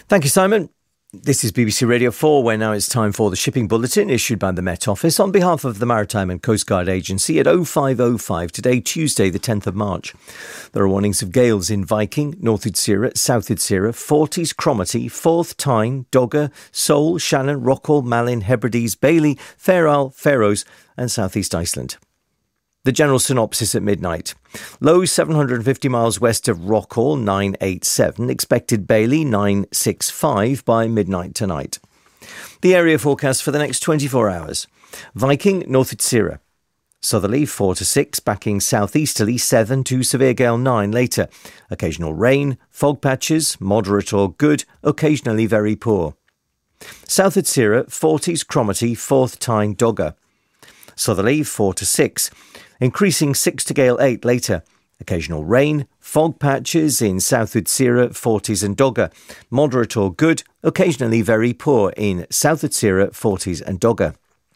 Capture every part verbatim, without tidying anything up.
Thank you, Simon. This is B B C Radio four, where now it's time for the shipping bulletin issued by the Met Office on behalf of the Maritime and Coast Guard Agency at oh five oh five today, Tuesday, the tenth of March. There are warnings of gales in Viking, North Utsira, South Utsira, Forties, Cromarty, Forth, Tyne, Dogger, Seoul, Shannon, Rockall, Malin, Hebrides, Bailey, Fair Isle, Faroes and South East Iceland. The general synopsis at midnight. Low seven hundred fifty miles west of Rockall, nine eighty-seven. Expected Bailey, nine sixty-five by midnight tonight. The area forecast for the next twenty-four hours. Viking, North Utsira. Southerly, four to six, backing southeasterly, seven to severe gale nine later. Occasional rain, fog patches, moderate or good, occasionally very poor. South Utsira, Forties, Cromarty, Forth, Tyne, Dogger. Southerly, four to six. Increasing six to gale eight later. Occasional rain, fog patches in South Utsira, Forties and Dogger. Moderate or good, occasionally very poor in South Utsira, Forties and Dogger.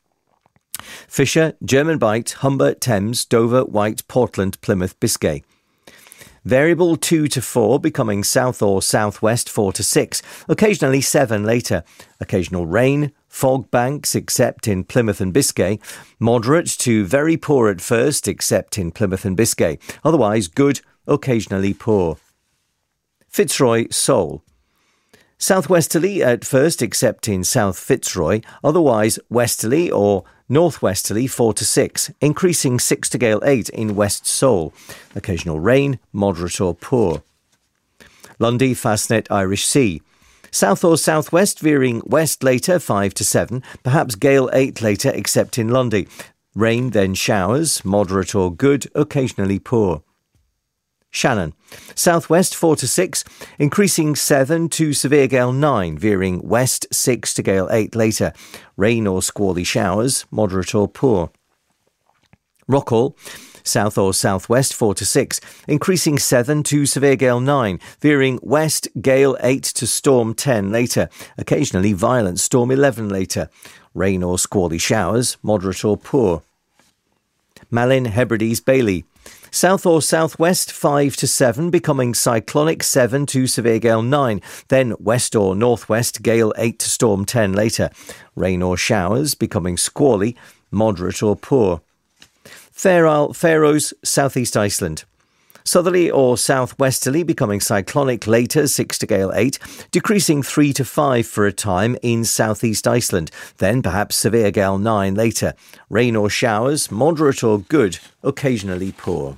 Fisher, German Bight, Humber, Thames, Dover, Wight, Portland, Plymouth, Biscay. Variable two to four, becoming south or southwest four to six. Occasionally seven later. Occasional rain, fog banks except in Plymouth and Biscay. Moderate to very poor at first except in Plymouth and Biscay. Otherwise good, occasionally poor. Fitzroy, Seoul. Southwesterly at first except in South Fitzroy. Otherwise westerly or northwesterly four to six. Increasing six to gale eight in West Seoul. Occasional rain, moderate or poor. Lundy, Fastnet, Irish Sea. South or southwest, veering west later, five to seven. Perhaps gale eight later, except in Lundy. Rain, then showers, moderate or good, occasionally poor. Shannon. Southwest, four to six. Increasing seven to severe gale nine. Veering west, six to gale eight later. Rain or squally showers, moderate or poor. Rockall. South or southwest, four to six. Increasing seven to severe gale nine. Veering west, gale eight to storm ten later. Occasionally violent storm eleven later. Rain or squally showers, moderate or poor. Malin, Hebrides, Bailey. South or southwest, five to seven, becoming cyclonic seven to severe gale nine. Then west or northwest, gale eight to storm ten later. Rain or showers, becoming squally, moderate or poor. Fair Isle, Faroes, Southeast Iceland. Southerly or southwesterly, becoming cyclonic later, six to gale eight, decreasing three to five for a time in Southeast Iceland, then perhaps severe gale nine later. Rain or showers, moderate or good, occasionally poor.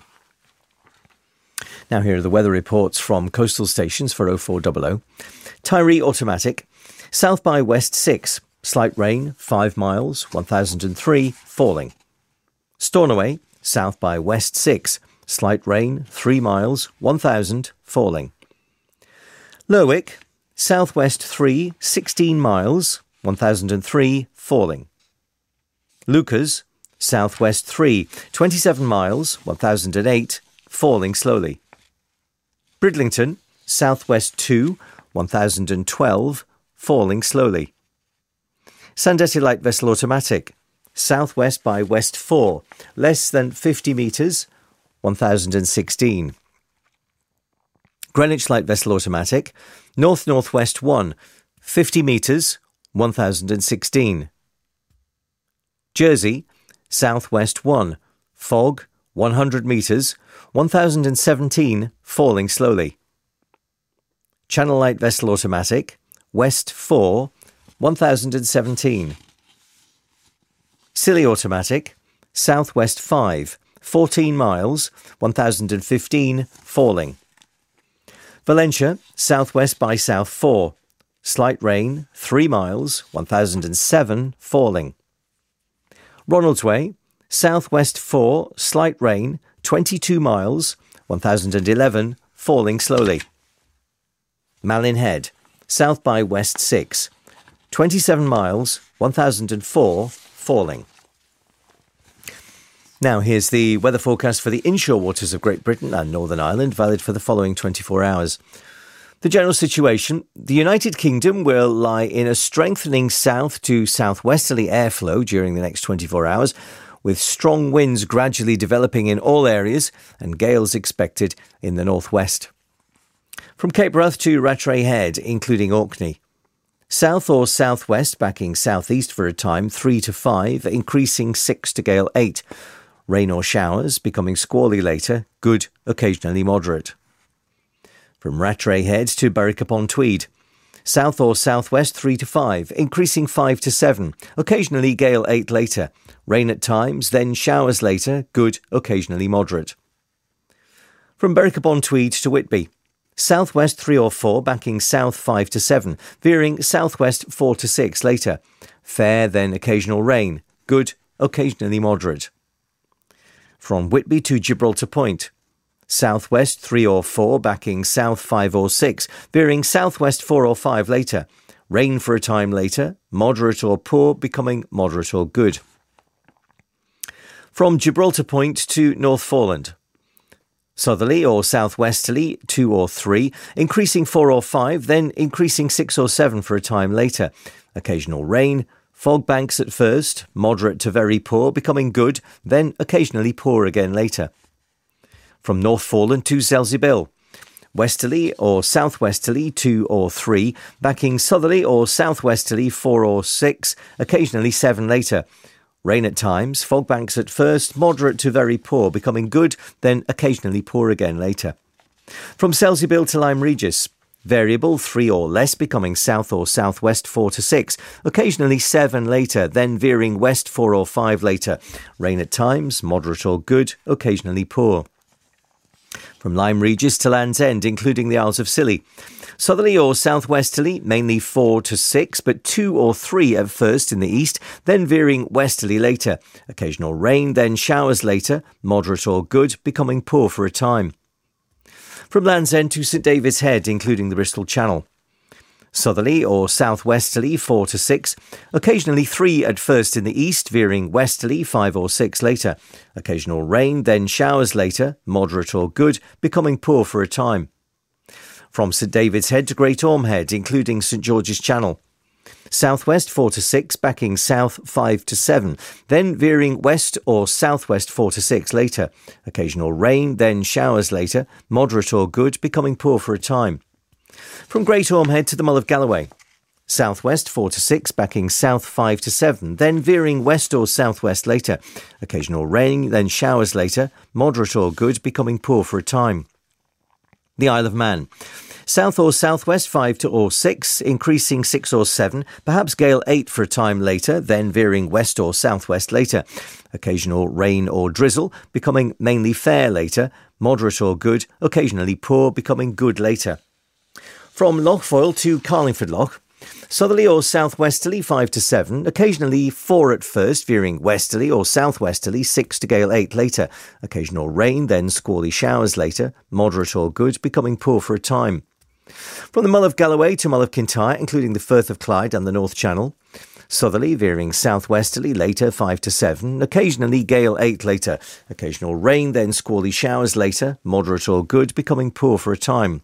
Now here are the weather reports from coastal stations for oh four hundred. Tyree automatic, south by west six, slight rain, five miles, one thousand three, falling. Stornoway, south by west six, slight rain, three miles, one thousand, falling. Lerwick, southwest three, sixteen miles, one thousand three, falling. Lucas, southwest three, twenty-seven miles, one thousand eight, falling slowly. Bridlington, southwest two, one thousand twelve, falling slowly. Sandetty light vessel automatic, southwest by west four, less than fifty metres, one thousand sixteen. Greenwich light vessel automatic, north-northwest one, fifty metres, one thousand sixteen. Jersey, southwest one, fog, one hundred metres, one thousand seventeen, falling slowly. Channel light vessel automatic, west four, one thousand seventeen. Scilly automatic, southwest five, fourteen miles, one thousand fifteen, falling. Valentia, southwest by south four, slight rain, three miles, one thousand seven, falling. Ronaldsway, southwest four, slight rain, twenty-two miles, one thousand eleven, falling slowly. Malin Head, south by west six, twenty-seven miles, one thousand four, falling. Now here's the weather forecast for the inshore waters of Great Britain and Northern Ireland, valid for the following twenty-four hours. The general situation: the United Kingdom will lie in a strengthening south to southwesterly airflow during the next twenty-four hours, with strong winds gradually developing in all areas and gales expected in the northwest. From Cape Wrath to Rattray Head, including Orkney. South or southwest backing southeast for a time, three to five, increasing six to gale eight. Rain or showers, becoming squally later, good, occasionally moderate. From Rattray Head to Berwick-upon-Tweed. South or southwest three to five, increasing five to seven, occasionally gale eight later. Rain at times, then showers later, good, occasionally moderate. From Berwick-upon-Tweed to Whitby. Southwest three or four, backing south five to seven, veering southwest four to six later. Fair, then occasional rain, good, occasionally moderate. From Whitby to Gibraltar Point. Southwest three or four, backing south five or six, veering southwest four or five later. Rain for a time later, moderate or poor, becoming moderate or good. From Gibraltar Point to North Foreland. Southerly or southwesterly, two or three, increasing four or five, then increasing six or seven for a time later. Occasional rain, fog banks at first, moderate to very poor, becoming good, then occasionally poor again later. From North Foreland to Selsey-Bill. Westerly or southwesterly, two or three, backing southerly or southwesterly, four or six, occasionally seven later. Rain at times, fog banks at first, moderate to very poor, becoming good, then occasionally poor again later. From Selsey-Bill to Lyme Regis. Variable, three or less, becoming south or southwest, four to six, occasionally seven later, then veering west, four or five later. Rain at times, moderate or good, occasionally poor. From Lyme Regis to Land's End, including the Isles of Scilly. Southerly or southwesterly, mainly four to six, but two or three at first in the east, then veering westerly later. Occasional rain, then showers later, moderate or good, becoming poor for a time. From Land's End to St David's Head, including the Bristol Channel. Southerly or southwesterly, four to six, occasionally three at first in the east, veering westerly, five or six later. Occasional rain, then showers later, moderate or good, becoming poor for a time. From St David's Head to Great Orme Head, including St George's Channel. Southwest four to six, backing south five to seven, then veering west or southwest four to six later. Occasional rain, then showers later, moderate or good, becoming poor for a time. From Great Orme Head to the Mull of Galloway. Southwest four to six, backing south five to seven, then veering west or southwest later. Occasional rain, then showers later, moderate or good, becoming poor for a time. The Isle of Man. South or southwest five to or six, increasing six or seven, perhaps gale eight for a time later, then veering west or southwest later. Occasional rain or drizzle, becoming mainly fair later, moderate or good, occasionally poor, becoming good later. From Lochfoyle to Carlingford Loch. Southerly or southwesterly five to seven, occasionally four at first, veering westerly or southwesterly six to gale eight later. Occasional rain, then squally showers later, moderate or good, becoming poor for a time. From the Mull of Galloway to Mull of Kintyre, including the Firth of Clyde and the North Channel. Southerly, veering southwesterly later five to seven, occasionally gale eight later. Occasional rain, then squally showers later, moderate or good, becoming poor for a time.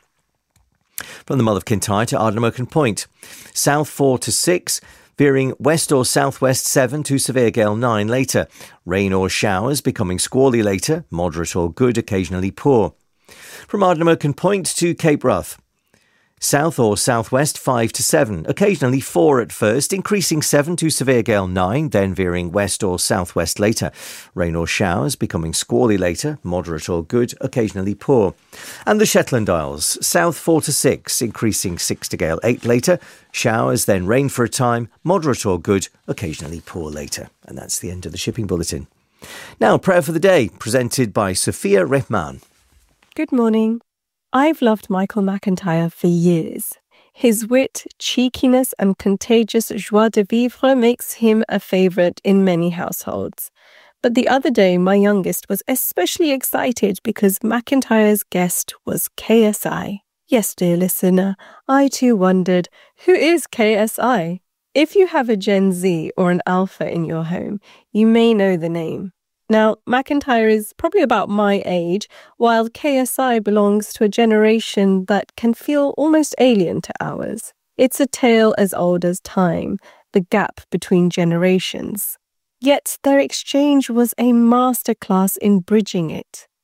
From the Mull of Kintyre to Ardnamurchan Point. South four to six, veering west or southwest seven to severe gale nine later. Rain or showers, becoming squally later, moderate or good, occasionally poor. From Ardnamurchan Point to Cape Wrath. South or southwest five to seven, occasionally four at first, increasing seven to severe gale nine, then veering west or southwest later. Rain or showers, becoming squally later, moderate or good, occasionally poor. And the Shetland Isles. South four to six, increasing six to gale eight later. Showers, then rain for a time, moderate or good, occasionally poor later. And that's the end of the Shipping Bulletin. Now, prayer for the day, presented by Sophia Rehman. Good morning. I've loved Michael McIntyre for years. His wit, cheekiness and contagious joie de vivre makes him a favourite in many households. But the other day, my youngest was especially excited because McIntyre's guest was K S I. Yes, dear listener, I too wondered, who is K S I? If you have a Gen Z or an Alpha in your home, you may know the name. Now, McIntyre is probably about my age, while K S I belongs to a generation that can feel almost alien to ours. It's a tale as old as time, the gap between generations. Yet their exchange was a masterclass in bridging it.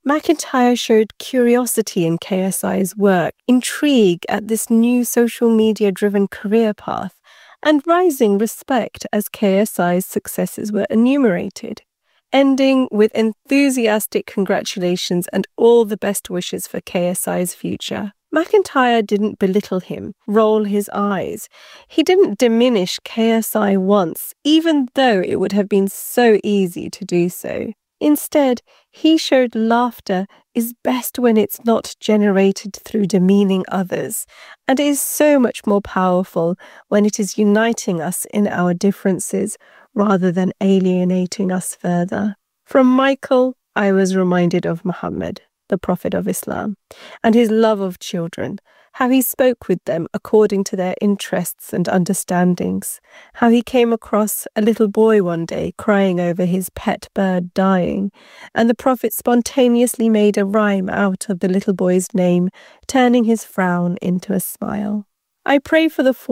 McIntyre showed curiosity in K S I's work, intrigue at this new social media-driven career path, and rising respect as K S I's successes were enumerated, ending with enthusiastic congratulations and all the best wishes for K S I's future. McIntyre didn't belittle him, roll his eyes. He didn't diminish K S I once, even though it would have been so easy to do so. Instead, he showed laughter is best when it's not generated through demeaning others, and is so much more powerful when it is uniting us in our differences rather than alienating us further. From Michael, I was reminded of Muhammad, the Prophet of Islam, and his love of children, how he spoke with them according to their interests and understandings, how he came across a little boy one day crying over his pet bird dying, and the Prophet spontaneously made a rhyme out of the little boy's name, turning his frown into a smile. I pray for the